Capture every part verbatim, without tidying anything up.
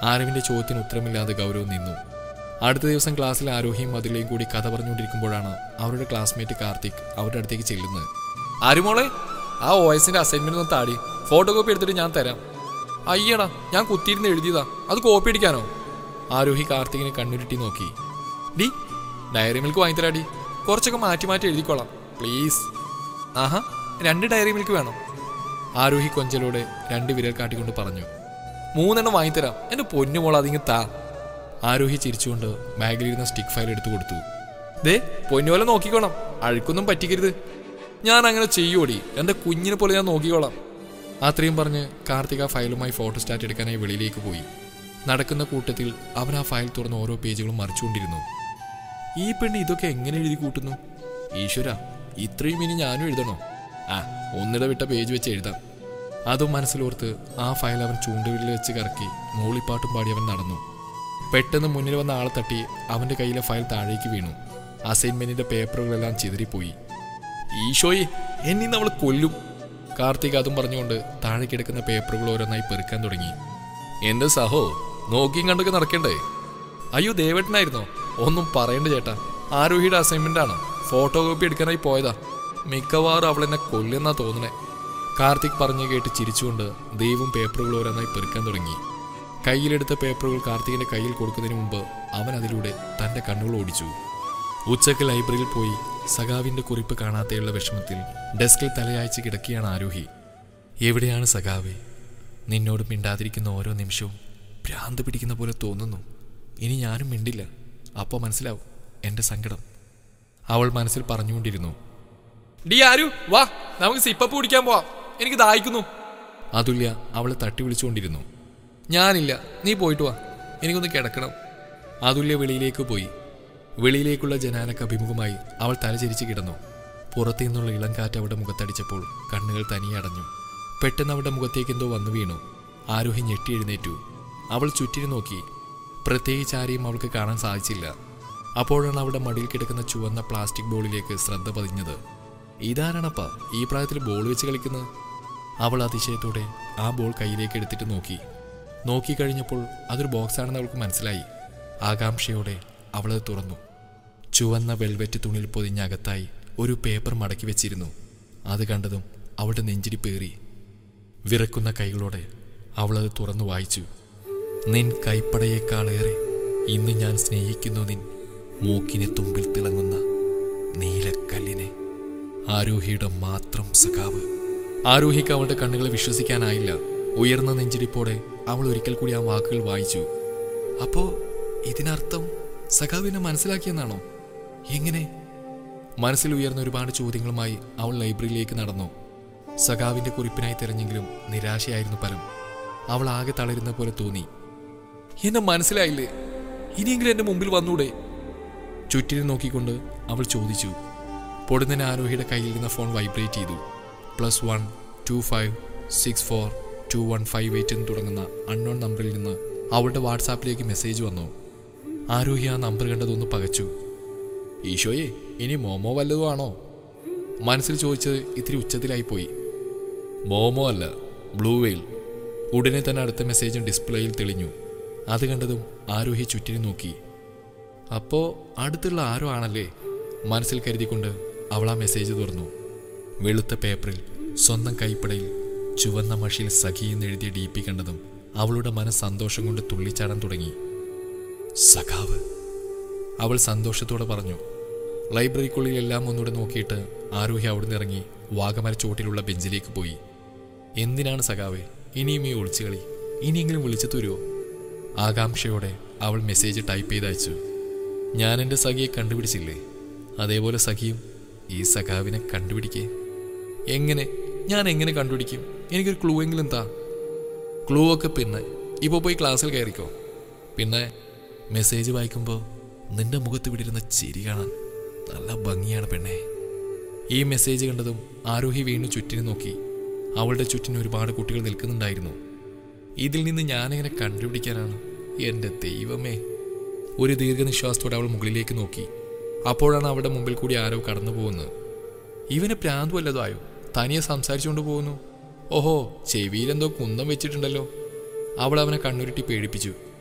ആരവിൻ്റെ ചോദ്യത്തിന് ഉത്തരമില്ലാതെ ഗൗരവ് നിന്നു. അടുത്ത ദിവസം ക്ലാസ്സിൽ ആരോഹിയും മധുരയും കൂടി കഥ പറഞ്ഞുകൊണ്ടിരിക്കുമ്പോഴാണ് അവരുടെ ക്ലാസ്മേറ്റ് കാർത്തിക് അവരുടെ അടുത്തേക്ക് ചെല്ലുന്നത്. ആരുമോളെ, ആ ഒ എസിൻ്റെ അസൈൻമെന്റ് ഒന്ന് താടി, ഫോട്ടോ കോപ്പി എടുത്തിട്ട് ഞാൻ തരാം. അയ്യടാ, ഞാൻ കുത്തിയിരുന്ന് എഴുതിയതാ, അത് കോപ്പി അടിക്കാനോ? ആരോഹി കാർത്തികിനെ കണ്ണുരുട്ടി നോക്കി. ഡി ഡയറി മിൽക്ക് വാങ്ങിത്തരാടി, കുറച്ചൊക്കെ മാറ്റി മാറ്റി എഴുതിക്കോളാം പ്ലീസ്. ആഹാ, രണ്ട് ഡയറി മിൽക്ക് വേണം. ആരോഹി കൊഞ്ചലോടെ രണ്ട് വിരൽ കാട്ടിക്കൊണ്ട് പറഞ്ഞു. മൂന്നെണ്ണം വാങ്ങിത്തരാം, എൻ്റെ പൊന്നുമോൾ അതിങ്ങ് താ. ആരോഹി ചിരിച്ചുകൊണ്ട് ബാഗിലിരുന്ന സ്റ്റിക്ക് ഫയൽ എടുത്തു കൊടുത്തു. ദേ പൊന്നുപോലെ നോക്കിക്കോണം, അഴുക്കൊന്നും പറ്റിക്കരുത്. ഞാൻ അങ്ങനെ ചെയ്യോടി, എൻ്റെ കുഞ്ഞിനെ പോലെ ഞാൻ നോക്കിക്കോളാം. അത്രയും പറഞ്ഞ് കാർത്തിക ഫയലുമായി ഫോട്ടോ സ്റ്റാറ്റ് എടുക്കാനായി വെളിയിലേക്ക് പോയി. നടക്കുന്ന കൂട്ടത്തിൽ അവൻ ആ ഫയൽ തുറന്ന് ഓരോ പേജുകളും മറിച്ചുകൊണ്ടിരുന്നു. ഈ പെണ്ണ് ഇതൊക്കെ എങ്ങനെ എഴുതി കൂട്ടുന്നു? ഈശ്വര, ഇത്രയും ഇനി ഞാനും എഴുതണോ? ആ, ഒന്നിട വിട്ട പേജ് വെച്ച് എഴുതാം. അതും മനസ്സിലോർത്ത് ആ ഫയൽ അവൻ ചൂണ്ടുവിരൽ വെച്ച് കറക്കി മൂളിപ്പാട്ടും പാടി അവൻ നടന്നു. പെട്ടെന്ന് മുന്നിൽ വന്ന ആളെ തട്ടി അവൻ്റെ കയ്യിലെ ഫയൽ താഴേക്ക് വീണു. അസൈൻമെന്റിന്റെ പേപ്പറുകളെല്ലാം ചിതറിപ്പോയി. ഈശോയെ, എന്നെ നമ്മൾ കൊല്ലും. കാർത്തിക് അതും പറഞ്ഞുകൊണ്ട് താഴെ കിടക്കുന്ന പേപ്പറുകൾ ഓരോന്നായി പെറുക്കാൻ തുടങ്ങി. എന്റെ സഹോ, നോക്കിയും കണ്ടൊക്കെ നടക്കണ്ടേ? അയ്യോ ദേവേട്ടനായിരുന്നോ? ഒന്നും പറയണ്ട ചേട്ടാ, ആരോഹിയുടെ അസൈൻമെന്റ് ആണ്, ഫോട്ടോ കോപ്പി എടുക്കാനായി പോയതാ. മിക്കവാറും അവൾ എന്നെ കൊല്ലുന്നാ തോന്നണേ. കാർത്തിക് പറഞ്ഞു കേട്ട് ചിരിച്ചുകൊണ്ട് ദൈവം പേപ്പറുകൾ ഓരോന്നായി പെറുക്കാൻ തുടങ്ങി. കയ്യിലെടുത്ത പേപ്പറുകൾ കാർത്തികിന്റെ കയ്യിൽ കൊടുക്കുന്നതിന് മുമ്പ് അവൻ അതിലൂടെ തന്റെ കണ്ണുകൾ ഓടിച്ചു. ഉച്ചക്ക് ലൈബ്രറിയിൽ പോയി സഖാവിന്റെ കുറിപ്പ് കാണാതെയുള്ള വിഷമത്തിൽ ഡെസ്കിൽ തലയാഴ്ച കിടക്കുകയാണ് ആരോഹി. എവിടെയാണ് സഖാവേ? നിന്നോട് മിണ്ടാതിരിക്കുന്ന ഓരോ നിമിഷവും ഭ്രാന്ത് പിടിക്കുന്ന പോലെ തോന്നുന്നു. ഇനി ഞാനും മിണ്ടില്ല, അപ്പോൾ മനസ്സിലാവും എൻ്റെ സങ്കടം. അവൾ മനസ്സിൽ പറഞ്ഞുകൊണ്ടിരുന്നു. ഡി ആരു, വാ നമുക്ക് സിപ്പപ്പ് കുടിക്കാൻ പോവാം, എനിക്ക് ദാഹിക്കുന്നു. അതുല്യ അവളെ തട്ടി വിളിച്ചുകൊണ്ടിരുന്നു. ഞാനില്ല, നീ പോയിട്ട് വാ, എനിക്കൊന്ന് കിടക്കണം. അതുല്യ വെളിയിലേക്ക് പോയി. വെളിയിലേക്കുള്ള ജനാലക്ക് അഭിമുഖമായി അവൾ തലചരിച്ച് കിടന്നു. പുറത്തു നിന്നുള്ള ഇളം കാറ്റ് അവളുടെ മുഖത്തടിച്ചപ്പോൾ കണ്ണുകൾ തനിയെ അടഞ്ഞു. പെട്ടെന്ന് അവളുടെ മുഖത്തേക്ക് എന്തോ വന്നു വീണു. ആരോഹി ഞെട്ടി എഴുന്നേറ്റു. അവൾ ചുറ്റിനും നോക്കി. പ്രത്യേകിച്ച് ആരെയും അവൾക്ക് കാണാൻ സാധിച്ചില്ല. അപ്പോഴാണ് അവളുടെ മടിയിൽ കിടക്കുന്ന ചുവന്ന പ്ലാസ്റ്റിക് ബോളിലേക്ക് ശ്രദ്ധ പതിഞ്ഞത്. ഇതാരാണപ്പാ ഈ പ്രായത്തിൽ ബോൾ വെച്ച് കളിക്കുന്നത്? അവൾ അതിശയത്തോടെ ആ ബോൾ കയ്യിലേക്ക് എടുത്തിട്ട് നോക്കി. നോക്കിക്കഴിഞ്ഞപ്പോൾ അതൊരു ബോക്സാണെന്ന് അവൾക്ക് മനസ്സിലായി. ആകാംക്ഷയോടെ അവളത് തുറന്നു. ചുവന്ന വെൽവെറ്റ് തുണിയിൽ പൊതിഞ്ഞ അകത്തായി ഒരു പേപ്പർ മടക്കി വെച്ചിരുന്നു. അത് കണ്ടതും അവളുടെ നെഞ്ചിരി പേറി. വിറക്കുന്ന കൈകളോടെ അവളത് തുറന്നു വായിച്ചു. നിൻ കൈപ്പടയേക്കാളേറെ ഇന്ന് ഞാൻ സ്നേഹിക്കുന്നു നിൻ മൂക്കിനെ തുമ്പിൽ തിളങ്ങുന്ന നീലക്കല്ലിനെ. ആരോഹിയുടെ മാത്രം സഖാവ്. ആരോഹിക്ക് അവളുടെ കണ്ണുകളെ വിശ്വസിക്കാനായില്ല. ഉയർന്ന നെഞ്ചിരിപ്പോടെ അവൾ ഒരിക്കൽ കൂടി ആ വാക്കുകൾ വായിച്ചു. അപ്പോ ഇതിനർത്ഥം സഖാവിനെ മനസ്സിലാക്കിയെന്നാണോ? എങ്ങനെ? മനസ്സിൽ ഉയർന്ന ഒരുപാട് ചോദ്യങ്ങളുമായി അവൾ ലൈബ്രറിയിലേക്ക് നടന്നു. സഖാവിന്റെ കുറിപ്പിനായി തിരഞ്ഞെങ്കിലും നിരാശയായിരുന്നു ഫലം. അവൾ ആകെ തളരുന്ന പോലെ തോന്നി. എന്നെ മനസ്സിലായില്ലേ? ഇനിയെങ്കിലും എന്റെ മുമ്പിൽ വന്നൂടെ? ചുറ്റിനും നോക്കിക്കൊണ്ട് അവൾ ചോദിച്ചു. പൊടുന്നതിന് ആരോഹിയുടെ കയ്യിലിരുന്ന ഫോൺ വൈബ്രേറ്റ് ചെയ്തു. Plus one two five six four two one five eight എന്ന് തുടങ്ങുന്ന അൺനോൺ നമ്പറിൽ നിന്ന് അവളുടെ വാട്സാപ്പിലേക്ക് മെസ്സേജ് വന്നു. ആരോഹി ആ നമ്പർ കണ്ടതൊന്ന് പകച്ചു. ഈശോയെ, ഇനി മോമോ വല്ലതും ആണോ? മനസ്സിൽ ചോദിച്ചത് ഇത്തിരി ഉച്ചത്തിലായിപ്പോയി. മോമോ അല്ല, ബ്ലൂ വെയിൽ. ഉടനെ തന്നെ അടുത്ത മെസ്സേജും ഡിസ്പ്ലേയിൽ തെളിഞ്ഞു. അത് കണ്ടതും ആരോഹി ചുറ്റിനും നോക്കി. അപ്പോൾ അടുത്തുള്ള ആരോ ആണല്ലേ മനസ്സിൽ കരുതിക്കൊണ്ട് അവൾ ആ മെസ്സേജ് തുറന്നു. വെളുത്ത പേപ്പറിൽ സ്വന്തം കൈപ്പടയിൽ ചുവന്ന മഷിയിൽ സഖി എന്നെഴുതിയ ഡി പി കണ്ടതും അവളുടെ മനസ്സ് സന്തോഷം കൊണ്ട് തുള്ളിച്ചാടാൻ തുടങ്ങി. സഖാവ്, അവൾ സന്തോഷത്തോടെ പറഞ്ഞു. ലൈബ്രറിക്കുള്ളിൽ എല്ലാം ഒന്നുകൂടെ നോക്കിയിട്ട് ആരോഹി അവിടുന്ന് ഇറങ്ങി വാഗമര ചോട്ടിലുള്ള ബെഞ്ചിലേക്ക് പോയി. എന്തിനാണ് സഖാവേ ഇനിയും ഈ ഒളിച്ചുകളി? ഇനിയെങ്കിലും വിളിച്ചു തരുമോ? ആകാംക്ഷയോടെ അവൾ മെസ്സേജ് ടൈപ്പ് ചെയ്ത് അയച്ചു. ഞാൻ എൻ്റെ സഖിയെ കണ്ടുപിടിച്ചില്ലേ, അതേപോലെ സഖിയും ഈ സഖാവിനെ കണ്ടുപിടിക്കേ. എങ്ങനെ? ഞാൻ എങ്ങനെ കണ്ടുപിടിക്കും? എനിക്കൊരു ക്ലൂ എങ്കിലും താ. ക്ലൂ ഒക്കെ പിന്നെ, ഇപ്പോൾ പോയി ക്ലാസ്സിൽ കയറിക്കോ. പിന്നെ മെസ്സേജ് വായിക്കുമ്പോൾ നിന്റെ മുഖത്ത് വിടിരുന്ന ചിരി കാണാൻ നല്ല ഭംഗിയാണ് പെണ്ണേ. ഈ മെസ്സേജ് കണ്ടതും ആരോഹി വീണ്ടും ചുറ്റിനും നോക്കി. അവളുടെ ചുറ്റിന് ഒരുപാട് കുട്ടികൾ നിൽക്കുന്നുണ്ടായിരുന്നു. ഇതിൽ നിന്ന് ഞാനെങ്ങനെ കണ്ടുപിടിക്കാനാണ്? എൻ്റെ ദൈവമേ. ഒരു ദീർഘനിശ്വാസത്തോടെ അവൾ മുകളിലേക്ക് നോക്കി. അപ്പോഴാണ് അവളുടെ മുമ്പിൽ കൂടി ആരോ കടന്നു പോകുന്നത്. ഇവന് പ്രാന്ത് വല്ലതായോ? തനിയെ സംസാരിച്ചുകൊണ്ട് പോകുന്നു. ഓഹോ, ചെവിയിലെന്തോ കുന്തം വെച്ചിട്ടുണ്ടല്ലോ. അവൾ അവനെ കണ്ണുരുട്ടി പേടിപ്പിച്ചു.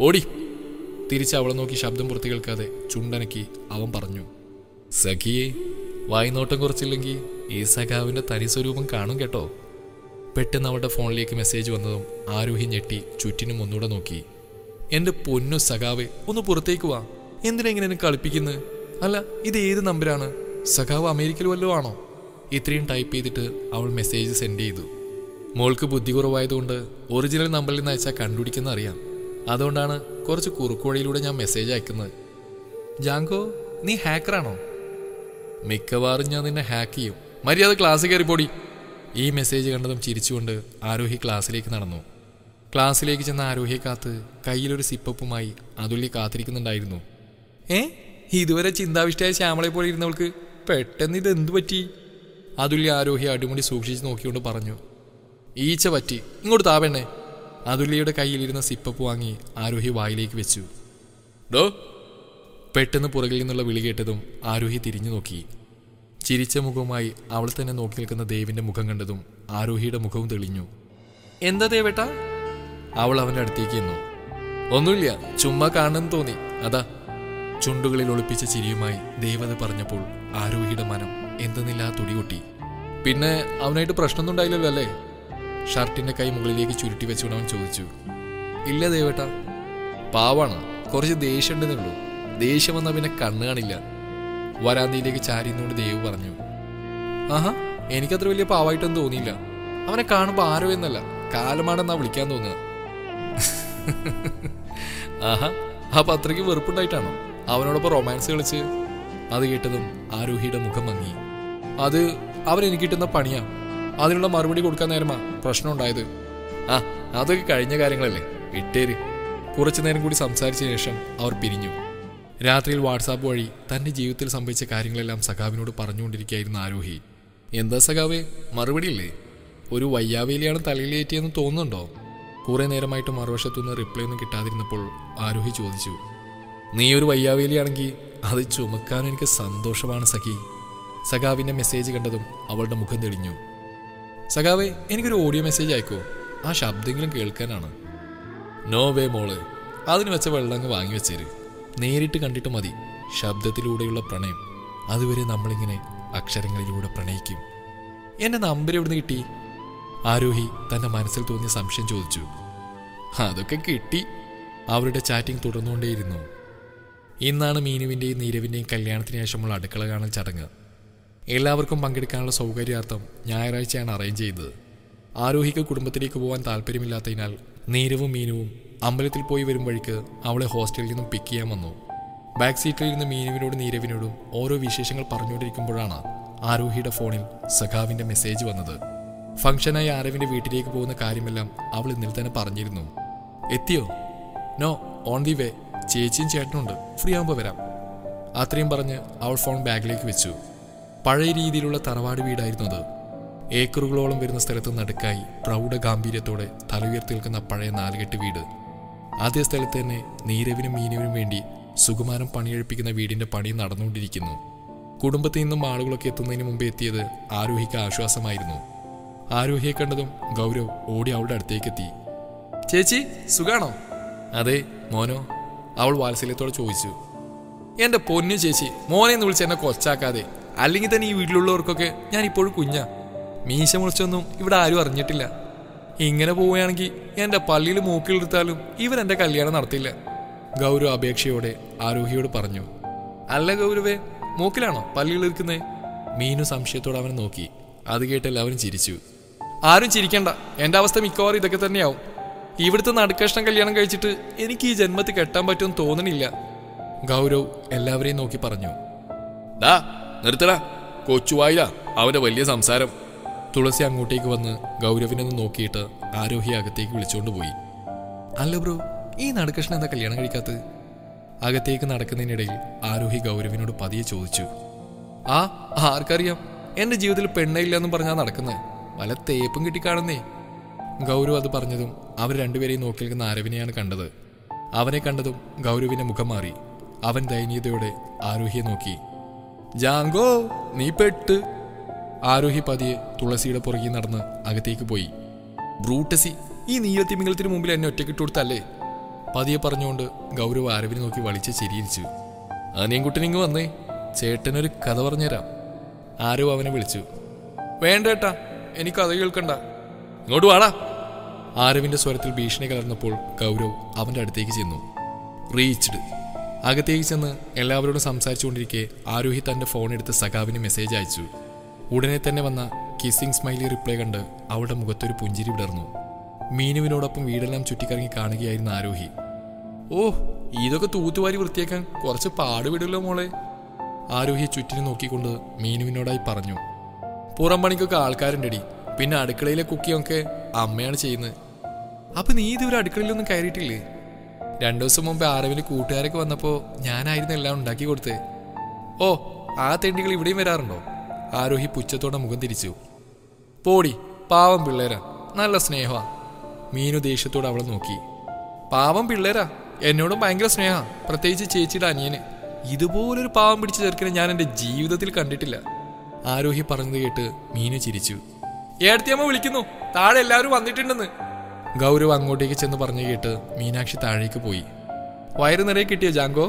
ഓടി. തിരിച്ച് അവളെ നോക്കി ശബ്ദം പുറത്തു കേൾക്കാതെ ചുണ്ടനക്കി അവൻ പറഞ്ഞു, സഖിയെ വായ്നോട്ടം കുറച്ചില്ലെങ്കിൽ ഈ സഖാവിൻ്റെ തനി സ്വരൂപം കാണും കേട്ടോ. പെട്ടെന്ന് അവളുടെ ഫോണിലേക്ക് മെസ്സേജ് വന്നതും ആരോഹി ഞെട്ടി ചുറ്റിനും ഒന്നുകൂടെ നോക്കി. എൻ്റെ പൊന്നു സഖാവെ, ഒന്ന് പുറത്തേക്ക് വാ. എന്തിനെങ്ങനെ എന്നെ കളിപ്പിക്കുന്നത്? അല്ല, ഇത് ഏത് നമ്പരാണ്? സഖാവ് അമേരിക്കയിൽ വല്ലതും ആണോ? ഇത്രയും ടൈപ്പ് ചെയ്തിട്ട് അവൾ മെസ്സേജ് സെൻഡ് ചെയ്തു. മോൾക്ക് ബുദ്ധി കുറവായതുകൊണ്ട് ഒറിജിനൽ നമ്പറിൽ നിന്ന് അയച്ചാൽ കണ്ടുപിടിക്കുന്ന അറിയാം. അതുകൊണ്ടാണ് കുറച്ച് കുറുക്കുവഴിയിലൂടെ ഞാൻ മെസ്സേജ് അയക്കുന്നത്. ജാങ്കോ, നീ ഹാക്കറാണോ? മിക്കവാറും ഞാൻ നിന്നെ ഹാക്ക് ചെയ്യും. മര്യാദ ക്ലാസ് കയറിപ്പോടി. ഈ മെസ്സേജ് കണ്ടതും ചിരിച്ചുകൊണ്ട് ആരോഹി ക്ലാസ്സിലേക്ക് നടന്നു. ക്ലാസ്സിലേക്ക് ചെന്ന ആരോഹിയെ കാത്ത് കയ്യിലൊരു സിപ്പപ്പുമായി അതുല്യ കാത്തിരിക്കുന്നുണ്ടായിരുന്നു. ഏ ഇതുവരെ ചിന്താവിഷ്ടയായ ശ്യാമളെ പോലെ ഇരുന്നവൾക്ക് പെട്ടെന്ന് ഇതെന്തു പറ്റി? അതുല്യ ആരോഹി അടിമുടി സൂക്ഷിച്ച് നോക്കിക്കൊണ്ട് പറഞ്ഞു. ഈച്ച പറ്റി, ഇങ്ങോട്ട് താപെണ്ണേ. അതുല്യയുടെ കയ്യിലിരുന്ന സിപ്പപ്പ് വാങ്ങി ആരോഹി വായിലേക്ക് വെച്ചു. ഡോ. പെട്ടെന്ന് പുറകിൽ നിന്നുള്ള വിളി കേട്ടതും ആരോഹി തിരിഞ്ഞു നോക്കി. ചിരിച്ച മുഖവുമായി അവൾ തന്നെ നോക്കി നിൽക്കുന്ന ദേവിന്റെ മുഖം കണ്ടതും ആരോഹിയുടെ മുഖവും തെളിഞ്ഞു. എന്താ ദേവേട്ടാ? അവൾ അവൻ്റെ അടുത്തേക്ക് ചെന്നു. ഒന്നുമില്ല, ചുമ്മാ കാണണമെന്ന് തോന്നി, അതാ. ചുണ്ടുകളിൽ ഒളിപ്പിച്ച ചിരിയുമായി ദേവത പറഞ്ഞപ്പോൾ ആരോഹിയുടെ മനം എന്തെന്നില്ലാ തുടികൊട്ടി. പിന്നെ അവനായിട്ട് പ്രശ്നമൊന്നും ഉണ്ടായില്ലല്ലോ അല്ലേ? ഷർട്ടിന്റെ കൈ മുകളിലേക്ക് ചുരുട്ടി വെച്ചുകൊണ്ട് അവൻ ചോദിച്ചു. ഇല്ല ദേവേട്ടാ, പാവാണ്, കുറച്ച് ദേഷ്യം ഉണ്ടെന്നേ ഉള്ളൂ. ദേഷ്യം വന്നാൽ പിന്നെ കണ്ണു കാണില്ല. വരാന്തയിലേക്ക് ചാരിന്നുകൊണ്ട് ദേവ് പറഞ്ഞു. ആഹാ, എനിക്കത്ര വലിയ പാവായിട്ടൊന്നും തോന്നിയില്ല. അവനെ കാണുമ്പോൾ ആരോ എന്നല്ല കാലമാണെന്നാ വിളിക്കാൻ തോന്നുക. ആഹാ, അപ്പൊ അത്രയ്ക്ക് വെറുപ്പുണ്ടായിട്ടാണോ അവനോടൊപ്പം റൊമാൻസ് കളിച്ച്? അത് കേട്ടതും ആരോഹിയുടെ മുഖം മങ്ങി. അത് അവൻ എനിക്ക് കിട്ടുന്ന പണിയാ. അതിനുള്ള മറുപടി കൊടുക്കാൻ നേരമാ പ്രശ്നം ഉണ്ടായത്. ആ, അതൊക്കെ കഴിഞ്ഞ കാര്യങ്ങളല്ലേ, വിട്ടേര്. കുറച്ചു നേരം കൂടി സംസാരിച്ച ശേഷം അവർ പിരിഞ്ഞു. രാത്രിയിൽ വാട്സാപ്പ് വഴി തൻ്റെ ജീവിതത്തിൽ സംഭവിച്ച കാര്യങ്ങളെല്ലാം സഖാവിനോട് പറഞ്ഞുകൊണ്ടിരിക്കുകയായിരുന്നു ആരോഹി. എന്താ സഖാവേ, മറുപടിയില്ലേ? ഒരു വയ്യാവേലിയാണ് തലയിലേറ്റിയെന്ന് തോന്നുന്നുണ്ടോ? കുറേ നേരമായിട്ട് മറുവശത്തുനിന്ന് റിപ്ലൈ ഒന്നും കിട്ടാതിരുന്നപ്പോൾ ആരോഹി ചോദിച്ചു. നീ ഒരു വയ്യാവേലിയാണെങ്കിൽ അത് ചുമക്കാൻ എനിക്ക് സന്തോഷമാണ് സഖി. സഖാവിൻ്റെ മെസ്സേജ് കണ്ടതും അവളുടെ മുഖം തെളിഞ്ഞു. സഖാവേ, എനിക്കൊരു ഓഡിയോ മെസ്സേജ് അയക്കോ? ആ ശബ്ദമെങ്കിലും കേൾക്കാനാണ്. നോ വേ മോള്, അതിന് വെച്ച വെള്ളം അങ്ങ് വാങ്ങി വെച്ചേര്. നേരിട്ട് കണ്ടിട്ട് മതി ശബ്ദത്തിലൂടെയുള്ള പ്രണയം. അതുവരെ നമ്മളിങ്ങനെ അക്ഷരങ്ങളിലൂടെ പ്രണയിക്കും. എൻ്റെ നമ്പർ എവിടുന്ന് കിട്ടി? ആരോഹി തൻ്റെ മനസ്സിൽ തോന്നിയ സംശയം ചോദിച്ചു. അതൊക്കെ കിട്ടി. അവരുടെ ചാറ്റിംഗ് തുടർന്നുകൊണ്ടേയിരുന്നു. ഇന്നാണ് മീനുവിൻ്റെയും നീരവിൻ്റെയും കല്യാണത്തിന് ശേഷമുള്ള അടുക്കള കാണൽ ചടങ്ങ്. എല്ലാവർക്കും പങ്കെടുക്കാനുള്ള സൗകര്യാർത്ഥം ഞായറാഴ്ചയാണ് അറേഞ്ച് ചെയ്തത്. ആരോഹിക്ക് കുടുംബത്തിലേക്ക് പോകാൻ താല്പര്യമില്ലാത്തതിനാൽ നീരവും മീനുവും അമ്പലത്തിൽ പോയി വരും വഴിക്ക് അവളെ ഹോസ്റ്റലിൽ നിന്നും പിക്ക് ചെയ്യാൻ വന്നു. ബാക്ക് സീറ്റിലിരുന്ന് മീനുവിനോടും നീരവിനോടും ഓരോ വിശേഷങ്ങൾ പറഞ്ഞുകൊണ്ടിരിക്കുമ്പോഴാണ് ആരോഹിയുടെ ഫോണിൽ സഖാവിൻ്റെ മെസ്സേജ് വന്നത്. ഫംഗ്ഷനായി ആരവിൻ്റെ വീട്ടിലേക്ക് പോകുന്ന കാര്യമെല്ലാം അവൾ ഇന്നലെ തന്നെ പറഞ്ഞിരുന്നു. എത്തിയോ? No, on the way. ചേച്ചിയും ചേട്ടനുണ്ട്, ഫ്രീ ആകുമ്പോൾ വരാം. അത്രയും പറഞ്ഞ് അവൾ ഫോൺ ബാഗിലേക്ക് വെച്ചു. പഴയ രീതിയിലുള്ള തറവാട് വീടായിരുന്നു അത്. ഏക്കറുകളോളം വരുന്ന സ്ഥലത്ത് നടുക്കായി പ്രൗഢ ഗാംഭീര്യത്തോടെ തല ഉയർത്തി നിൽക്കുന്ന പഴയ നാലുകെട്ട് വീട്. അതേ സ്ഥലത്ത് തന്നെ നീരവിനും മീനുവിനും വേണ്ടി സുകുമാരം പണിയെഴുപ്പിക്കുന്ന വീടിന്റെ പണി നടന്നുകൊണ്ടിരിക്കുന്നു. കുടുംബത്തിൽ നിന്നും ആളുകളൊക്കെ എത്തുന്നതിന് മുമ്പ് എത്തിയത് ആരോഹിക്ക് ആശ്വാസമായിരുന്നു. ആരോഹിയെ കണ്ടതും ഗൗരവ് ഓടി അവളുടെ അടുത്തേക്കെത്തി. ചേച്ചി, സുഖാണോ? അതെ, മോനോ? അവൾ വാത്സല്യത്തോടെ ചോദിച്ചു. എൻ്റെ പൊന്നു ചേച്ചി, മോനെ എന്ന് വിളിച്ച് എന്നെ കൊച്ചാക്കാതെ. അല്ലെങ്കിൽ തന്നെ ഈ വീട്ടിലുള്ളവർക്കൊക്കെ ഞാൻ ഇപ്പോഴും കുഞ്ഞാ. മീശ മുറിച്ചൊന്നും ഇവിടെ ആരും അറിഞ്ഞിട്ടില്ല. ഇങ്ങനെ പോവുകയാണെങ്കിൽ എൻ്റെ പള്ളിയിൽ മൂക്കിലെടുത്താലും ഇവരെൻ്റെ കല്യാണം നടത്തില്ല. ഗൗരവ് അപേക്ഷയോടെ ആരോഹിയോട് പറഞ്ഞു. അല്ല ഗൗരവേ, മൂക്കിലാണോ പള്ളിയിൽ ഇരിക്കുന്നേ? മീനു സംശയത്തോടെ അവനെ നോക്കി. അത് കേട്ട് എല്ലാവരും ചിരിച്ചു. ആരും ചിരിക്കണ്ട, എൻ്റെ അവസ്ഥ മിക്കവാറും ഇതൊക്കെ തന്നെയാവും. ഇവിടുത്തെ നടുക്കഷ്ണം കല്യാണം കഴിച്ചിട്ട് എനിക്ക് ഈ ജന്മത്തിൽ കെട്ടാൻ പറ്റുമെന്ന് തോന്നണില്ല. ഗൗരവ് എല്ലാവരെയും നോക്കി പറഞ്ഞു. ഡാ നിർത്തടാ, കൊച്ചുവായില്ല അവൻ്റെ വലിയ സംസാരം. തുളസി അങ്ങോട്ടേക്ക് വന്ന് ഗൗരവിനൊന്ന് നോക്കിയിട്ട് ആരോഹി അകത്തേക്ക് വിളിച്ചുകൊണ്ട് പോയി. അല്ല ബ്രോ, ഈ നടുക്കഷ്ണം എന്താ കല്യാണം കഴിക്കാത്തത്? അകത്തേക്ക് നടക്കുന്നതിനിടയിൽ ആരോഹി ഗൗരവിനോട് പതിയെ ചോദിച്ചു. ആ ആർക്കറിയാം, എൻ്റെ ജീവിതത്തിൽ പെണ്ണയില്ല എന്നും പറഞ്ഞാൽ നടക്കുന്നത്. വല്ല തേപ്പും കിട്ടിക്കാണുന്നേ. ഗൗരവ് അത് പറഞ്ഞതും അവർ രണ്ടുപേരെയും നോക്കി നിൽക്കുന്ന ആരവിനെയാണ് കണ്ടത്. അവനെ കണ്ടതും ഗൗരവിന്റെ മുഖം മാറി. അവൻ ദയനീയതയോടെ ആരോഹിയെ നോക്കി. ജാങ്കോ, നീ പെട്ട്. ആരോഹി പതിയെ തുളസിയുടെ പുറകിൽ നടന്ന് അകത്തേക്ക് പോയി. ബ്രൂട്ടസി, ഈ നീലത്തിമിംഗലത്തിന് മുമ്പിൽ എന്നെ ഒറ്റക്കിട്ട് കൊടുത്തല്ലേ? പതിയെ പറഞ്ഞുകൊണ്ട് ഗൗരവ് ആരവിനെ നോക്കി വളിച്ച് ചിരിയിരിച്ചു. അനിയൻകുട്ടനിങ്ങ് വന്നേ, ചേട്ടനൊരു കഥ പറഞ്ഞുതരാം. ആരവ് അവനെ വിളിച്ചു. വേണ്ട ഏട്ടാ, എനിക്ക് കഥ കേൾക്കണ്ട, ഇങ്ങോട്ട് വാടാ. ആരവിന്റെ സ്വരത്തിൽ ഭീഷണി കലർന്നപ്പോൾ ഗൗരവ് അവന്റെ അടുത്തേക്ക് ചെന്നു. റീച്ച്ഡ്. അകത്തേക്ക് ചെന്ന് എല്ലാവരോടും സംസാരിച്ചുകൊണ്ടിരിക്കെ ആരോഹി തന്റെ ഫോൺ എടുത്ത് സഖാവിന് മെസ്സേജ് അയച്ചു. ഉടനെ തന്നെ വന്ന കിസ്സിംഗ് സ്മൈലി റിപ്ലൈ കണ്ട് അവളുടെ മുഖത്തൊരു പുഞ്ചിരി വിടർന്നു. മീനുവിനോടൊപ്പം വീടെല്ലാം ചുറ്റിക്കറങ്ങി കാണുകയായിരുന്നു ആരോഹി. ഓ, ഇതൊക്കെ തൂത്തുവാരി വൃത്തിയാക്കാൻ കുറച്ച് പാടുവിടുമല്ലോ മോളെ. ആരോഹി ചുറ്റിനും നോക്കിക്കൊണ്ട് മീനുവിനോടായി പറഞ്ഞു. പുറം പണിക്കൊക്കെ ആൾക്കാരുണ്ടടി, പിന്നെ അടുക്കളയിലെ കുക്കിയൊക്കെ അമ്മയാണ് ചെയ്യുന്നത്. അപ്പൊ നീ ഇതുവരെ അടുക്കളയിലൊന്നും കയറിയിട്ടില്ലേ? രണ്ടു ദിവസം മുമ്പ് ആരവിന് കൂട്ടുകാരൊക്കെ വന്നപ്പോൾ ഞാനായിരുന്നു എല്ലാം ഉണ്ടാക്കി കൊടുത്തേ. ഓ, ആ തെണ്ടികൾ ഇവിടെയും വരാറുണ്ടോ? ആരോഹി പുച്ഛത്തോടെ മുഖം തിരിച്ചു. പോടി, പാവം പിള്ളേരാ, നല്ല സ്നേഹമാ. മീനു ദേഷ്യത്തോടെ അവളെ നോക്കി. പാവം പിള്ളേരാ, എന്നോടും ഭയങ്കര സ്നേഹ, പ്രത്യേകിച്ച് ചേച്ചിയുടെ അനിയന്. ഇതുപോലൊരു പാവം പിടിച്ച് ചേർക്കണേ ഞാൻ എൻ്റെ ജീവിതത്തിൽ കണ്ടിട്ടില്ല. ആരോഹി പറഞ്ഞത് കേട്ട് മീനു ചിരിച്ചു. ഏടത്തിയമ്മ വിളിക്കുന്നു, താഴെ എല്ലാവരും വന്നിട്ടുണ്ടെന്ന്. ഗൗരവ് അങ്ങോട്ടേക്ക് ചെന്ന് പറഞ്ഞു കേട്ട് മീനാക്ഷി താഴേക്ക് പോയി. വയറ് നിറയെ കിട്ടിയോ ജാങ്കോ?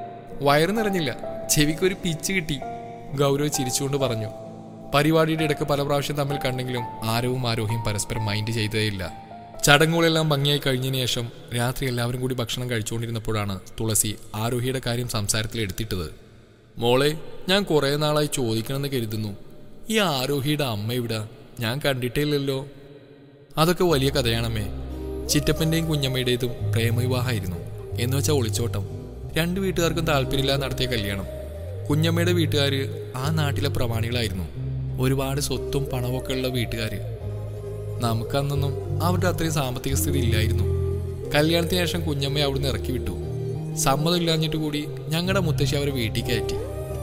വയറ് നിറഞ്ഞില്ല, ചെവിക്കൊരു പിച്ച് കിട്ടി. ഗൗരവ് ചിരിച്ചുകൊണ്ട് പറഞ്ഞു. പരിപാടിയുടെ ഇടയ്ക്ക് പല പ്രാവശ്യം തമ്മിൽ കണ്ടെങ്കിലും ആരവും ആരോഹിയും പരസ്പരം മൈൻഡ് ചെയ്തേയില്ല. ചടങ്ങുകളെല്ലാം ഭംഗിയായി കഴിഞ്ഞതിന് ശേഷം രാത്രി എല്ലാവരും കൂടി ഭക്ഷണം കഴിച്ചുകൊണ്ടിരുന്നപ്പോഴാണ് തുളസി ആരോഹിയുടെ കാര്യം സംസാരത്തിൽ എടുത്തിട്ടത്. മോളെ, ഞാൻ കുറേ നാളായി ചോദിക്കണമെന്ന് കരുതുന്നു, ഈ ആരോഹിയുടെ അമ്മ ഇവിടെ ഞാൻ കണ്ടിട്ടില്ലല്ലോ. അതൊക്കെ വലിയ കഥയാണമ്മേ. ചിറ്റപ്പൻ്റെയും കുഞ്ഞമ്മയുടേതും പ്രേമവിവാഹമായിരുന്നു. എന്ന് വെച്ചാൽ ഒളിച്ചോട്ടം. രണ്ടു വീട്ടുകാർക്കും താല്പര്യമില്ലാതെ നടത്തിയ കല്യാണം. കുഞ്ഞമ്മയുടെ വീട്ടുകാർ ആ നാട്ടിലെ പ്രമാണികളായിരുന്നു. ഒരുപാട് സ്വത്തും പണമൊക്കെ ഉള്ള വീട്ടുകാർ. നമുക്കന്നൊന്നും അവരുടെ അത്രയും സാമ്പത്തിക സ്ഥിതി ഇല്ലായിരുന്നു. കല്യാണത്തിന് ശേഷം കുഞ്ഞമ്മയെ അവിടുന്ന് ഇറക്കി വിട്ടു. സമ്മതം ഇല്ലാഞ്ഞിട്ട് കൂടി ഞങ്ങളുടെ മുത്തശ്ശി അവരെ വീട്ടിൽ കയറ്റി.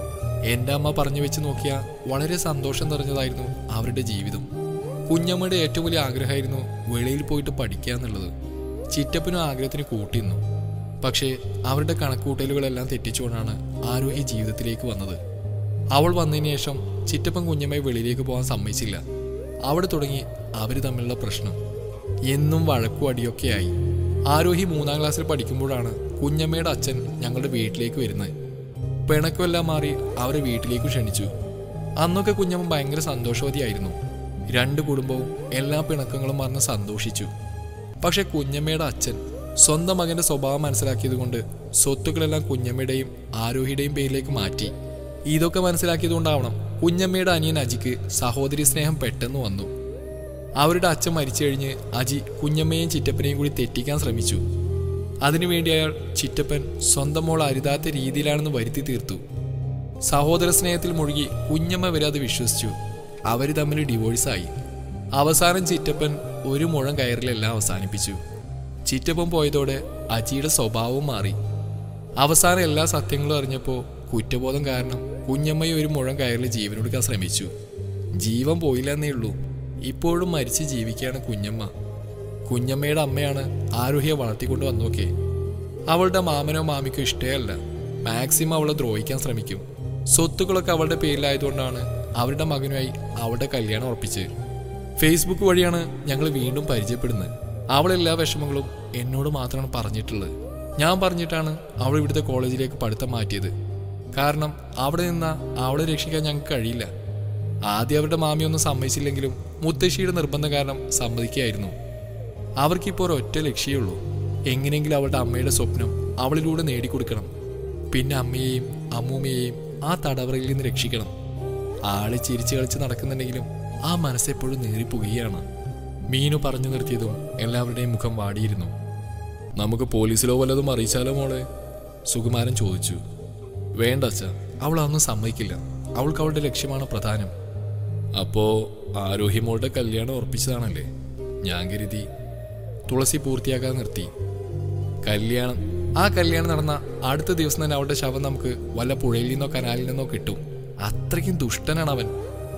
എൻ്റെ അമ്മ പറഞ്ഞു വെച്ച് നോക്കിയാൽ വളരെ സന്തോഷം നിറഞ്ഞതായിരുന്നു അവരുടെ ജീവിതം. കുഞ്ഞമ്മയുടെ ഏറ്റവും വലിയ ആഗ്രഹമായിരുന്നു വെളിയിൽ പോയിട്ട് പഠിക്കുക എന്നുള്ളത്. ചിറ്റപ്പനും ആഗ്രഹത്തിന് കൂട്ടിയിരുന്നു. പക്ഷേ അവരുടെ കണക്കുകൂട്ടലുകളെല്ലാം തെറ്റിച്ചുകൊണ്ടാണ് ആരോഹി ജീവിതത്തിലേക്ക് വന്നത്. അവൾ വന്നതിന് ശേഷം ചിറ്റപ്പൻ കുഞ്ഞമ്മയെ വെളിയിലേക്ക് പോകാൻ സമ്മതിച്ചില്ല. അവിടെ തുടങ്ങി അവർ തമ്മിലുള്ള പ്രശ്നം. എന്നും വഴക്കും അടിയൊക്കെയായി. ആരോഹി മൂന്നാം ക്ലാസ്സിൽ പഠിക്കുമ്പോഴാണ് കുഞ്ഞമ്മയുടെ അച്ഛൻ ഞങ്ങളുടെ വീട്ടിലേക്ക് വരുന്നത്. പിണക്കമെല്ലാം മാറി അവരെ വീട്ടിലേക്ക് ക്ഷണിച്ചു. അന്നൊക്കെ കുഞ്ഞമ്മ ഭയങ്കര സന്തോഷവതിയായിരുന്നു. രണ്ട് കുടുംബവും എല്ലാ പിണക്കങ്ങളും മറന്ന് സന്തോഷിച്ചു. പക്ഷെ കുഞ്ഞമ്മയുടെ അച്ഛൻ സ്വന്തം മകന്റെ സ്വഭാവം മനസ്സിലാക്കിയത് കൊണ്ട് സ്വത്തുക്കളെല്ലാം കുഞ്ഞമ്മയുടെയും ആരോഹിയുടെയും പേരിലേക്ക് മാറ്റി. ഇതൊക്കെ മനസ്സിലാക്കിയത് കൊണ്ടാവണം കുഞ്ഞമ്മയുടെ അനിയൻ അജിക്ക് സഹോദരി സ്നേഹം പെട്ടെന്ന് വന്നു. അവരുടെ അച്ഛൻ മരിച്ചു കഴിഞ്ഞ് അജി കുഞ്ഞമ്മയെയും ചിറ്റപ്പനെയും കൂടി തെറ്റിക്കാൻ ശ്രമിച്ചു. അതിനുവേണ്ടി അയാൾ ചിറ്റപ്പൻ സ്വന്തം മോൾ അരുതാത്ത രീതിയിലാണെന്ന് വരുത്തി തീർത്തു. സഹോദര സ്നേഹത്തിൽ മുഴുകി കുഞ്ഞമ്മ വരെ അത് വിശ്വസിച്ചു. അവർ തമ്മിൽ ഡിവോഴ്സായി. അവസാനം ചിറ്റപ്പൻ ഒരു മുഴം കയറിലെല്ലാം അവസാനിപ്പിച്ചു. ചിറ്റപ്പൻ പോയതോടെ അജിയുടെ സ്വഭാവവും മാറി. അവസാനം എല്ലാ സത്യങ്ങളും അറിഞ്ഞപ്പോൾ കുറ്റബോധം കാരണം കുഞ്ഞമ്മയെ ഒരു മുഴം കയറിൽ ജീവനൊടുക്കാൻ ശ്രമിച്ചു. ജീവൻ പോയില്ല എന്നേ ഉള്ളൂ. ഇപ്പോഴും മരിച്ച് ജീവിക്കുകയാണ് കുഞ്ഞമ്മ. കുഞ്ഞമ്മയുടെ അമ്മയാണ് ആരോഹിയെ വളർത്തിക്കൊണ്ട് വന്നോക്കെ. അവളുടെ മാമനോ മാമിക്കോ ഇഷ്ടമല്ല. മാക്സിമം അവളെ ദ്രോഹിക്കാൻ ശ്രമിക്കും. സ്വത്തുക്കളൊക്കെ അവളുടെ പേരിലായതുകൊണ്ടാണ് അവരുടെ മകനുമായി അവളുടെ കല്യാണം ഉറപ്പിച്ച്. ഫേസ്ബുക്ക് വഴിയാണ് ഞങ്ങൾ വീണ്ടും പരിചയപ്പെടുന്നത്. അവളെല്ലാ വിഷമങ്ങളും എന്നോട് മാത്രമാണ് പറഞ്ഞിട്ടുള്ളത്. ഞാൻ പറഞ്ഞിട്ടാണ് അവൾ ഇവിടുത്തെ കോളേജിലേക്ക് പഠിത്തം മാറ്റിയത്. കാരണം അവിടെ നിന്നാ അവളെ രക്ഷിക്കാൻ ഞങ്ങൾക്ക് കഴിയില്ല. ആദ്യം അവരുടെ മാമിയൊന്നും സമ്മതിച്ചില്ലെങ്കിലും മുത്തശ്ശിയുടെ നിർബന്ധം കാരണം സമ്മതിക്കുകയായിരുന്നു. അവർക്കിപ്പോൾ ഒരൊറ്റ ലക്ഷ്യമുള്ളൂ, എങ്ങനെയെങ്കിലും അവളുടെ അമ്മയുടെ സ്വപ്നം അവളിലൂടെ നേടിക്കൊടുക്കണം. പിന്നെ അമ്മയെയും അമ്മൂമ്മയെയും ആ തടവറയിൽ നിന്ന് രക്ഷിക്കണം. ആള് ചിരിച്ചു കളിച്ച് നടക്കുന്നുണ്ടെങ്കിലും ആ മനസ്സെപ്പോഴും നേറിപ്പോവുകയാണ്. മീനു പറഞ്ഞു നിർത്തിയതും എല്ലാവരുടെയും മുഖം വാടിയിരുന്നു. നമുക്ക് പോലീസിലോ വല്ലതും അറിയിച്ചാലോ മോളെ? സുകുമാരൻ ചോദിച്ചു. വേണ്ട അച്ഛ, അവൾ അതൊന്നും സമ്മതിക്കില്ല. അവൾക്ക് അവളുടെ ലക്ഷ്യമാണ് പ്രധാനം. അപ്പോ ആരോഹി മോളുടെ കല്യാണം ഉറപ്പിച്ചതാണല്ലേ? ഞാൻ കരുതി. തുളസി പൂർത്തിയാക്കാൻ നിർത്തി. കല്യാണം ആ കല്യാണം നടന്ന അടുത്ത ദിവസം തന്നെ അവളുടെ ശവം നമുക്ക് വല്ല പുഴയിൽ നിന്നോ കനാലിൽ നിന്നോ കിട്ടും. അത്രയ്ക്കും ദുഷ്ടനാണ് അവൻ.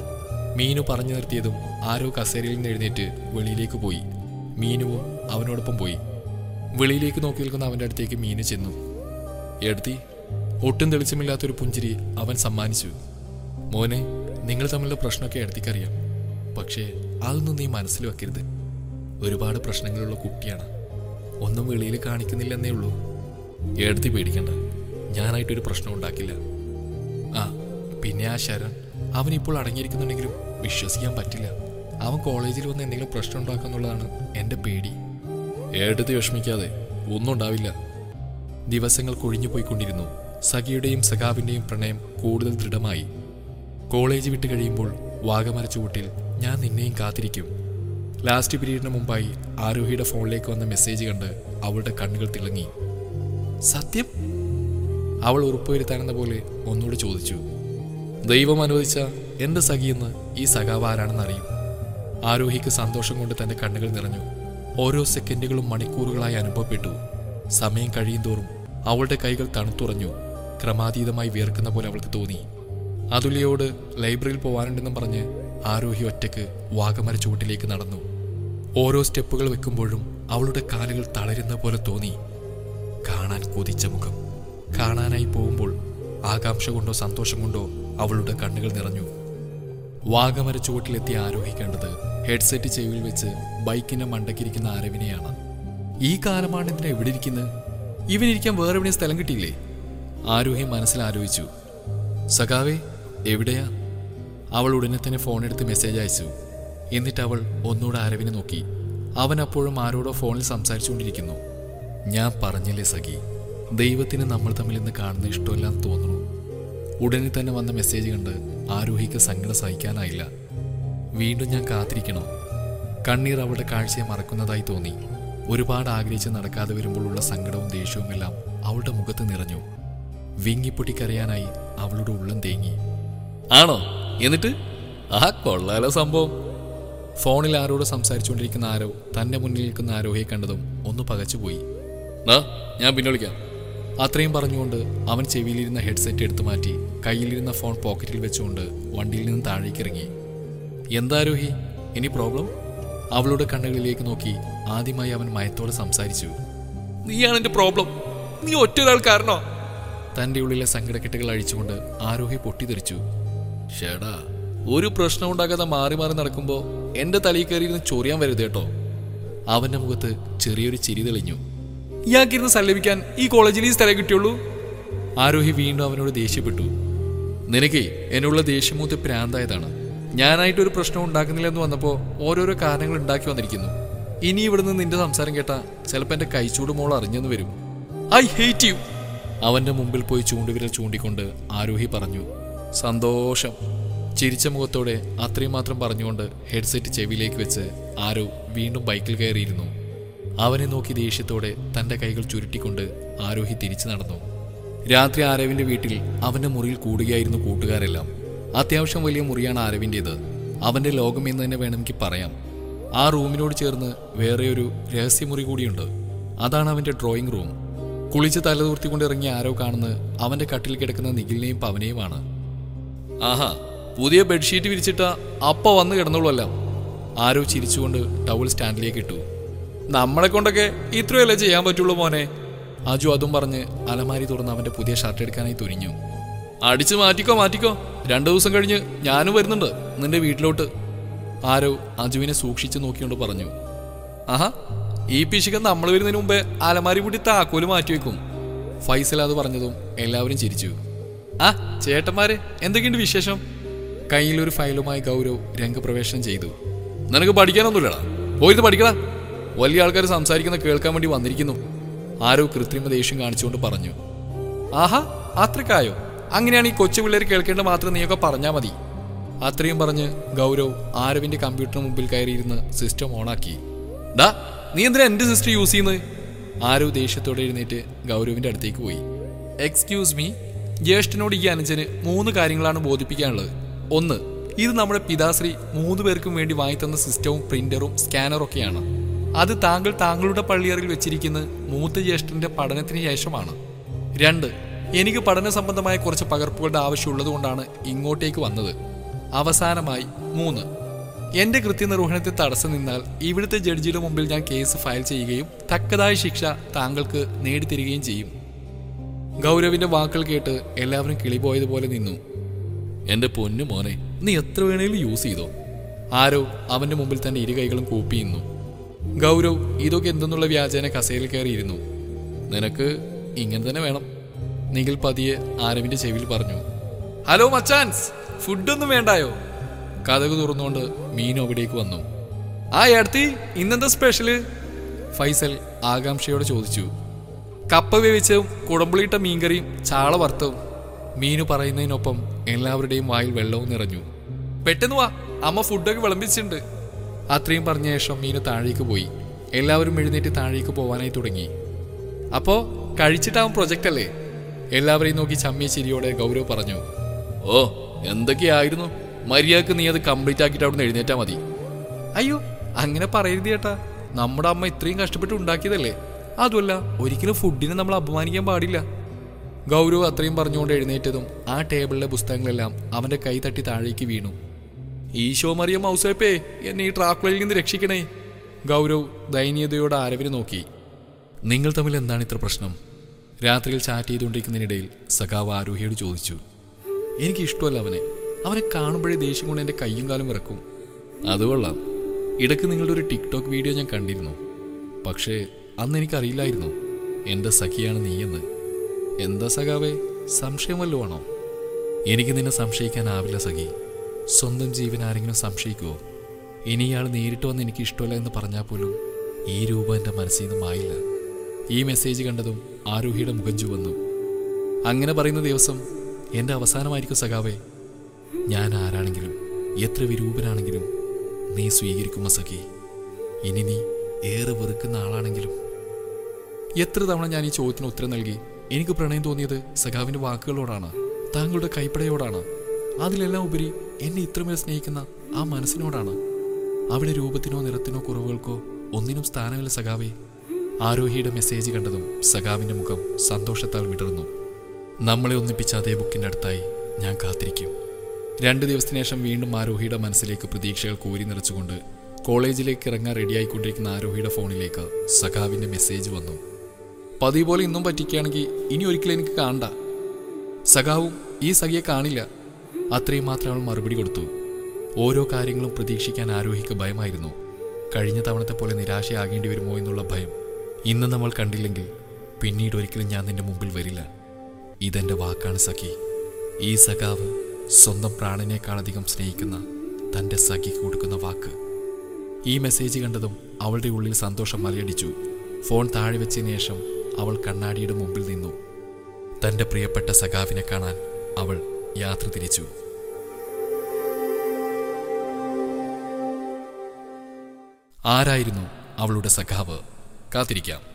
മീനു പറഞ്ഞു നിർത്തിയതും ആരോ കസേരയിൽ നിന്ന് എഴുന്നേറ്റ് വെളിയിലേക്ക് പോയി. മീനുവും അവനോടൊപ്പം പോയി. വെളിയിലേക്ക് നോക്കി നിൽക്കുന്ന അവൻ്റെ അടുത്തേക്ക് മീനു ചെന്നു. എടുത്തി ഒട്ടും തെളിച്ചമില്ലാത്തൊരു പുഞ്ചിരി അവൻ സമ്മാനിച്ചു. മോനെ, നിങ്ങൾ തമ്മിലുള്ള പ്രശ്നമൊക്കെ എടുത്തിക്കറിയാം. പക്ഷേ അതൊന്നും നീ മനസ്സിൽ വെക്കരുത്. ഒരുപാട് പ്രശ്നങ്ങളുള്ള കുട്ടിയാണ്. ഒന്നും വെളിയിൽ കാണിക്കുന്നില്ലെന്നേ ഉള്ളൂ. എടുത്തി പേടിക്കണ്ട, ഞാനായിട്ടൊരു പ്രശ്നം ഉണ്ടാക്കില്ല. ആ പിന്നെ ആ ശരൺ, അവനിപ്പോൾ അടങ്ങിയിരിക്കുന്നുണ്ടെങ്കിലും വിശ്വസിക്കാൻ പറ്റില്ല. അവൻ കോളേജിൽ വന്ന് എന്തെങ്കിലും പ്രശ്നം ഉണ്ടാക്കുന്നുള്ളതാണ് എൻ്റെ പേടി. എടുത്തി വിഷമിക്കാതെ, ഒന്നും ഉണ്ടാവില്ല. ദിവസങ്ങൾ കൊഴിഞ്ഞു പോയിക്കൊണ്ടിരുന്നു. സഖിയുടെയും സഖാവിൻ്റെയും പ്രണയം കൂടുതൽ ദൃഢമായി. കോളേജ് വിട്ട് കഴിയുമ്പോൾ വാഗമര ചുവട്ടിൽ ഞാൻ നിന്നെയും കാത്തിരിക്കും. ലാസ്റ്റ് പീരീഡിന് മുമ്പായി ആരോഹിയുടെ ഫോണിലേക്ക് വന്ന മെസ്സേജ് കണ്ട് അവളുടെ കണ്ണുകൾ തിളങ്ങി. സത്യം? അവൾ ഉറപ്പുവരുത്താനെന്ന പോലെ ഒന്നുകൂടി ചോദിച്ചു. ദൈവം അനുവദിച്ച എൻ്റെ സഖിയെന്ന് ഈ സഖാവ് ആരാണെന്നറിയും. ആരോഹിക്ക് സന്തോഷം കൊണ്ട് തൻ്റെ കണ്ണുകൾ നിറഞ്ഞു. ഓരോ സെക്കൻഡുകളും മണിക്കൂറുകളായി അനുഭവപ്പെട്ടു. സമയം കഴിയുന്തോറും അവളുടെ കൈകൾ തണുത്തുറഞ്ഞു. ക്രമാതീതമായി വിയർക്കുന്ന പോലെ അവൾക്ക് തോന്നി. അതുല്യയോട് ലൈബ്രറിയിൽ പോകാനുണ്ടെന്നും പറഞ്ഞ് ആരോഹി ഒറ്റയ്ക്ക് വാഗമര ചുവട്ടിലേക്ക് നടന്നു. ഓരോ സ്റ്റെപ്പുകൾ വെക്കുമ്പോഴും അവളുടെ കാലുകൾ തളരുന്ന പോലെ തോന്നി. കാണാൻ കൊതിച്ച മുഖം. കാണാനായി പോകുമ്പോൾ ആകാംക്ഷ കൊണ്ടോ സന്തോഷം കൊണ്ടോ അവളുടെ കണ്ണുകൾ നിറഞ്ഞു. വാഗമര ചുവട്ടിലെത്തിയ ആരോഹി കണ്ടത് ഹെഡ്സെറ്റ് ചെവിയിൽ വെച്ച് ബൈക്കിന്റെ മണ്ടക്കിരിക്കുന്ന ആരവിനെയാണ്. ഈ കാലമാണ് ഇതിനെ എവിടെ ഇരിക്കുന്നത്? ഇവനിരിക്കാൻ വേറെ എവിടെയും സ്ഥലം കിട്ടിയില്ലേ? ആരോഹി മനസ്സിൽ ആലോചിച്ചു. സഖാവേ, എവിടെയാ? അവൾ ഉടനെ തന്നെ ഫോണെടുത്ത് മെസ്സേജ് അയച്ചു. എന്നിട്ട് അവൾ ഒന്നുകൂടെ ആരവിനെ നോക്കി. അവൻ അപ്പോഴും ആരോടോ ഫോണിൽ സംസാരിച്ചുകൊണ്ടിരിക്കുന്നു. ഞാൻ പറഞ്ഞില്ലേ സഖി, ദൈവത്തിന് നമ്മൾ തമ്മിൽ ഇന്ന് കാണുന്ന ഇഷ്ടമില്ലാന്ന് തോന്നുന്നു. ഉടനെ തന്നെ വന്ന മെസ്സേജ് കണ്ട് ആരോഹിക്ക് സങ്കടം സഹിക്കാനായില്ല. വീണ്ടും ഞാൻ കാത്തിരിക്കണോ? കണ്ണീർ അവളുടെ കാഴ്ചയെ മറക്കുന്നതായി തോന്നി. ഒരുപാട് ആഗ്രഹിച്ച് നടക്കാതെ വരുമ്പോഴുള്ള സങ്കടവും ദേഷ്യവും എല്ലാം അവളുടെ മുഖത്ത് നിറഞ്ഞു. വിങ്ങിപ്പൊട്ടിക്കരയാനായി അവളുടെ ഉള്ളം തേങ്ങി. ആണോ? എന്നിട്ട്? ആ കൊള്ളാലോ സംഭവം. ഫോണിൽ ആരോട് സംസാരിച്ചുകൊണ്ടിരിക്കുന്ന ആരോ തന്റെ മുന്നിൽ നിൽക്കുന്ന ആരോഹിയെ കണ്ടതും ഒന്ന് പകച്ചുപോയി. ആ ഞാൻ പിന്നെ വിളിക്കാം. അത്രയും പറഞ്ഞുകൊണ്ട് അവൻ ചെവിയിലിരുന്ന ഹെഡ്സെറ്റ് എടുത്തു മാറ്റി കയ്യിലിരുന്ന ഫോൺ പോക്കറ്റിൽ വെച്ചുകൊണ്ട് വണ്ടിയിൽ നിന്ന് താഴേക്ക് ഇറങ്ങി. എന്താ ആരോഹി, ഇനി പ്രോബ്ലം? അവളുടെ കണ്ണുകളിലേക്ക് നോക്കി ആദ്യമായി അവൻ മയത്തോടെ സംസാരിച്ചു. നീയാണ് എന്റെ പ്രോബ്ലം. നീ ഒറ്റൊരാൾ കാരണോ? തന്റെ ഉള്ളിലെ സങ്കടക്കെട്ടുകൾ അഴിച്ചുകൊണ്ട് ആരോഹി പൊട്ടിത്തെറിച്ചു. ഷേടാ, ഒരു പ്രശ്നം ഉണ്ടാകാതെ മാറി മാറി നടക്കുമ്പോ എന്റെ തലയിൽ കയറിയിരുന്ന് ചൊറിയാൻ വരുത് കേട്ടോ. അവന്റെ മുഖത്ത് ചെറിയൊരു ചിരി തെളിഞ്ഞു. ഇയാൾക്കിരുന്ന് സല്ലപിക്കാൻ ഈ കോളേജിൽ ഈ സ്ഥലം കിട്ടിയുള്ളൂ. ആരോഹി വീണ്ടും അവനോട് ദേഷ്യപ്പെട്ടു. നിനക്ക് എന്നുള്ള ദേഷ്യമൂത്ത് പ്രാന്തായതാണ്. ഞാനായിട്ടൊരു പ്രശ്നം ഉണ്ടാക്കുന്നില്ലെന്ന് വന്നപ്പോൾ ഓരോരോ കാരണങ്ങൾ ഉണ്ടാക്കി വന്നിരിക്കുന്നു. ഇനി ഇവിടുന്ന് നിന്റെ സംസാരം കേട്ടാ ചിലപ്പോൾ എന്റെ കൈച്ചൂട് മോൾ അറിഞ്ഞെന്ന് വരും. I hate you. അവന്റെ മുമ്പിൽ പോയി ചൂണ്ടുവിരൽ ചൂണ്ടിക്കൊണ്ട് ആരോഹി പറഞ്ഞു. സന്തോഷം. ചിരിച്ച മുഖത്തോടെ അത്രയും മാത്രം പറഞ്ഞുകൊണ്ട് ഹെഡ്സെറ്റ് ചെവിയിലേക്ക് വെച്ച് ആരോ വീണ്ടും ബൈക്കിൽ കയറിയിരുന്നു. അവനെ നോക്കി ദേഷ്യത്തോടെ തന്റെ കൈകൾ ചുരുട്ടിക്കൊണ്ട് ആരോഹി തിരിച്ചു നടന്നു. രാത്രി ആരവിന്റെ വീട്ടിൽ അവന്റെ മുറിയിൽ കൂടുകയായിരുന്നു കൂട്ടുകാരെല്ലാം. അത്യാവശ്യം വലിയ മുറിയാണ് ആരവിൻ്റേത്. അവന്റെ ലോകം എന്ന് തന്നെ വേണമെങ്കിൽ പറയാം. ആ റൂമിനോട് ചേർന്ന് വേറെ ഒരു രഹസ്യമുറി കൂടിയുണ്ട്. അതാണ് അവന്റെ ഡ്രോയിങ് റൂം. കുളിച്ച് തലതൂർത്തിക്കൊണ്ട് ഇറങ്ങിയ ആരോ കാണുന്നത് അവന്റെ കട്ടിൽ കിടക്കുന്ന നിഖിലിനെയും പവനെയുമാണ്. ആഹാ, പുതിയ ബെഡ്ഷീറ്റ് വിരിച്ചിട്ട അപ്പ വന്ന് കിടന്നുള്ളൂ. ആരോ ചിരിച്ചുകൊണ്ട് ടവൽ സ്റ്റാൻഡിലേക്ക് ഇട്ടു. നമ്മളെ കൊണ്ടൊക്കെ ഇത്രയല്ലേ ചെയ്യാൻ പറ്റുള്ളൂ മോനെ. അജു അതും പറഞ്ഞ് അലമാരി തുറന്ന് അവന്റെ പുതിയ ഷർട്ട് എടുക്കാനായി തുനിഞ്ഞു. അടിച്ചു മാറ്റിക്കോ മാറ്റിക്കോ, രണ്ടു ദിവസം കഴിഞ്ഞ് ഞാനും വരുന്നുണ്ട് നിന്റെ വീട്ടിലോട്ട്. ആരോ അജുവിനെ സൂക്ഷിച്ചു നോക്കിക്കൊണ്ട് പറഞ്ഞു. ആഹാ, ഈ പിശുക്കൻ നമ്മൾ വരുന്നതിന് മുമ്പേ അലമാരി കൂട്ടി താക്കോല് മാറ്റിവെക്കും. ഫൈസൽ അത് പറഞ്ഞതും എല്ലാവരും ചിരിച്ചു. ആ ചേട്ടന്മാരെ, എന്തൊക്കെയുണ്ട് വിശേഷം? കയ്യിലൊരു ഫയലുമായി ഗൗരവ് രംഗപ്രവേശനം ചെയ്തു. നിനക്ക് പഠിക്കാനൊന്നുമില്ലടാ, പോയിട്ട് പഠിക്കടാ. വലിയ ആൾക്കാർ സംസാരിക്കുന്ന കേൾക്കാൻ വേണ്ടി വന്നിരിക്കുന്നു. ആരോ കൃത്രിമ ദേഷ്യം കാണിച്ചുകൊണ്ട് പറഞ്ഞു. ആഹാ, അത്രക്കായോ? അങ്ങനെയാണ് ഈ കൊച്ചു പിള്ളേർ കേൾക്കേണ്ട മാത്രം നീയൊക്കെ പറഞ്ഞാൽ മതി. അത്രയും പറഞ്ഞ് ഗൗരവ് ആരവിന്റെ കമ്പ്യൂട്ടറിന് മുമ്പിൽ കയറിയിരുന്ന് സിസ്റ്റം ഓണാക്കി. ഡാ, നീ എന്തിനാ എന്റെ സിസ്റ്റം യൂസ് ചെയ്യുന്നത്? ആരോ ദേഷ്യത്തോടെ എഴുന്നേറ്റ് ഗൗരവിന്റെ അടുത്തേക്ക് പോയി. എക്സ്ക്യൂസ് മീ, ജ്യേഷ്ഠനോട് ഈ അനുജന് മൂന്ന് കാര്യങ്ങളാണ് ബോധിപ്പിക്കാനുള്ളത്. ഒന്ന്, ഇത് നമ്മുടെ പിതാശ്രീ മൂന്ന് പേർക്കും വേണ്ടി വാങ്ങിത്തന്ന സിസ്റ്റവും പ്രിന്ററും സ്കാനറും ഒക്കെയാണ്. അത് താങ്കൾ താങ്കളുടെ പള്ളിയറിൽ വെച്ചിരിക്കുന്ന മൂത്ത ജ്യേഷ്ഠന്റെ പഠനത്തിന് ശേഷമാണ്. രണ്ട്, എനിക്ക് പഠന സംബന്ധമായ കുറച്ച് പകർപ്പുകളുടെ ആവശ്യമുള്ളത് കൊണ്ടാണ് ഇങ്ങോട്ടേക്ക് വന്നത്. അവസാനമായി മൂന്ന്, എന്റെ കൃത്യനിർവഹണത്തിൽ തടസ്സം നിന്നാൽ ഇവിടുത്തെ ജഡ്ജിയുടെ മുമ്പിൽ ഞാൻ കേസ് ഫയൽ ചെയ്യുകയും തക്കതായ ശിക്ഷ താങ്കൾക്ക് നേടിത്തരികയും ചെയ്യും. ഗൗരവിന്റെ വാക്കുകൾ കേട്ട് എല്ലാവരും കിളിപോയതുപോലെ നിന്നു. എന്റെ പൊന്നു മോനെ, നീ എത്ര വേണേലും യൂസ് ചെയ്തോ. ആരോ അവന്റെ മുമ്പിൽ തന്നെ ഇരു കൈകളും കൂപ്പി നിന്നു. ഗൗരവ് ഇതൊക്കെ എന്തെന്നുള്ള വ്യാജേന കസേരയിൽ കയറിയിരുന്നു. നിനക്ക് ഇങ്ങനെ തന്നെ വേണം, നിഖിൽ പതിയെ ആരവിന്റെ ചെവിയിൽ പറഞ്ഞു. ഹലോ മച്ചാൻസ്, ഫുഡൊന്നും വേണ്ടായോ? കഥകു തുറന്നുകൊണ്ട് മീനു അവിടേക്ക് വന്നു. ആ ഏടത്തി, ഇന്നെന്താ സ്പെഷ്യല്? ഫൈസൽ ആകാംക്ഷയോടെ ചോദിച്ചു. കപ്പ വേവിച്ചതും കുടമ്പുളിയിട്ട മീൻകറിയും ചാള വറുത്തവും. മീനു പറയുന്നതിനൊപ്പം എല്ലാവരുടെയും വായിൽ വെള്ളവും നിറഞ്ഞു. പെട്ടെന്ന് വാ, അമ്മ ഫുഡൊക്കെ വിളമ്പിച്ചിട്ടുണ്ട്. അത്രയും പറഞ്ഞ ശേഷം മീനു താഴേക്ക് പോയി. എല്ലാവരും എഴുന്നേറ്റ് താഴേക്ക് പോവാനായി തുടങ്ങി. അപ്പോ കഴിച്ചിട്ടാവും പ്രൊജക്റ്റ് അല്ലേ? എല്ലാവരെയും നോക്കി ചമ്മിയ ചിരിയോടെ ഗൗരവ് പറഞ്ഞു. ഓ, എന്തൊക്കെയായിരുന്നു, മര്യാദക്ക് നീ അത് കംപ്ലീറ്റ് ആക്കിയിട്ട് അവിടെ നിന്ന് എഴുന്നേറ്റാ മതി. അയ്യോ, അങ്ങനെ പറയരുത് ചേട്ടാ, നമ്മുടെ അമ്മ ഇത്രയും കഷ്ടപ്പെട്ട് ഉണ്ടാക്കിയതല്ലേ. അതുമല്ല, ഒരിക്കലും ഫുഡിനെ നമ്മൾ അപമാനിക്കാൻ പാടില്ല. ഗൗരവ് അത്രയും പറഞ്ഞുകൊണ്ട് എഴുന്നേറ്റതും ആ ടേബിളിലെ പുസ്തകങ്ങളെല്ലാം അവന്റെ കൈ തട്ടി താഴേക്ക് വീണു. ഈശോ മറിയ മൗസേപ്പേ, എന്നെ ഈ ട്രാക്കുകളിൽ നിന്ന് രക്ഷിക്കണേ. ഗൗരവ് ദയനീയതയോടെ ആരവിനെ നോക്കി. നിങ്ങൾ തമ്മിൽ എന്താണ് ഇത്ര പ്രശ്നം? രാത്രിയിൽ ചാറ്റ് ചെയ്തുകൊണ്ടിരിക്കുന്നതിനിടയിൽ സഖാവ് ആരോഹിയോട് ചോദിച്ചു. എനിക്ക് ഇഷ്ടമല്ല അവനെ. അവനെ കാണുമ്പോഴേ ദേഷ്യം കൊണ്ട് എൻ്റെ കയ്യും കാലും വിറക്കും. അതുകൊള്ളാം. ഇടയ്ക്ക് നിങ്ങളുടെ ഒരു ടിക്ടോക്ക് വീഡിയോ ഞാൻ കണ്ടിരുന്നു. പക്ഷേ അന്ന് എനിക്കറിയില്ലായിരുന്നു എൻ്റെ സഖിയാണ് നീയെന്ന്. എന്താ സഖാവേ, സംശയം വല്ലോ ആണോ? എനിക്ക് നിന്നെ സംശയിക്കാനാവില്ല സഖി. സ്വന്തം ജീവൻ ആരെങ്കിലും സംശയിക്കുമോ? ഇനി ഇയാൾ നേരിട്ട് വന്ന് എനിക്ക് ഇഷ്ടമല്ല എന്ന് പറഞ്ഞാൽ പോലും ഈ രൂപം എൻ്റെ മനസ്സിൽ നിന്ന് മായില്ല. ഈ മെസ്സേജ് കണ്ടതും ആരോഹിയുടെ മുഖം ചുവന്നു. അങ്ങനെ പറയുന്ന ദിവസം എൻ്റെ അവസാനമായിരിക്കും സഖാവേ. ഞാൻ ആരാണെങ്കിലും എത്ര വിരൂപനാണെങ്കിലും നീ സ്വീകരിക്കുമോ സഖി? ഇനി നീ ഏറെ വെറുക്കുന്ന ആളാണെങ്കിലും. എത്ര തവണ ഞാൻ ഈ ചോദ്യത്തിന് ഉത്തരം നൽകി. എനിക്ക് പ്രണയം തോന്നിയത് സഖാവിൻ്റെ വാക്കുകളോടാണ്, താങ്കളുടെ കൈപ്പടയോടാണ്. അതിലെല്ലാം ഉപരി എന്നെ ഇത്രമേൽ സ്നേഹിക്കുന്ന ആ മനസ്സിനോടാണ്. അവിടെ രൂപത്തിനോ നിറത്തിനോ കുറവുകൾക്കോ ഒന്നിനും സ്ഥാനമില്ല സഖാവേ. ആരോഹിയുടെ മെസ്സേജ് കണ്ടതും സഖാവിൻ്റെ മുഖം സന്തോഷത്താൽ വിടർന്നു. നമ്മളെ ഒന്നിപ്പിച്ച അതേ ബുക്കിൻ്റെ അടുത്തായി ഞാൻ കാത്തിരിക്കും. രണ്ട് ദിവസത്തിന് ശേഷം വീണ്ടും ആരോഹിയുടെ മനസ്സിലേക്ക് പ്രതീക്ഷകൾ കോരി നിറച്ചുകൊണ്ട് കോളേജിലേക്ക് ഇറങ്ങാൻ റെഡിയായിക്കൊണ്ടിരിക്കുന്ന ആരോഹിയുടെ ഫോണിലേക്ക് സഖാവിൻ്റെ മെസ്സേജ് വന്നു. പതിവ് പോലെ ഇന്നും പറ്റിക്കുകയാണെങ്കിൽ ഇനി ഒരിക്കലും എനിക്ക് കാണണ്ട. സഖാവും ഈ സഖിയെ കാണില്ല. അത്രയും മാത്രം അവൾ മറുപടി കൊടുത്തു. ഓരോ കാര്യങ്ങളും പ്രതീക്ഷിക്കാൻ ആരോഹിക്ക് ഭയമായിരുന്നു. കഴിഞ്ഞ തവണത്തെ പോലെ നിരാശയാകേണ്ടി വരുമോ എന്നുള്ള ഭയം. ഇന്ന് നമ്മൾ കണ്ടില്ലെങ്കിൽ പിന്നീട് ഒരിക്കലും ഞാൻ നിന്റെ മുമ്പിൽ വരില്ല. ഇതെൻ്റെ വാക്കാണ് സഖി. ഈ സഖാവ് സ്വന്തം പ്രാണനേക്കാളധികം സ്നേഹിക്കുന്ന തൻ്റെ സഖിക്ക് കൊടുക്കുന്ന വാക്ക്. ഈ മെസ്സേജ് കണ്ടതും അവളുടെ ഉള്ളിൽ സന്തോഷം മലയടിച്ചു. ഫോൺ താഴെ വെച്ചതിന് ശേഷം അവൾ കണ്ണാടിയുടെ മുമ്പിൽ നിന്നു. തൻ്റെ പ്രിയപ്പെട്ട സഖാവിനെ കാണാൻ അവൾ യാത്ര തിരിച്ചു. ആരായിരുന്നു അവളുടെ സഖാവ്? കാത്തിരിക്കാം.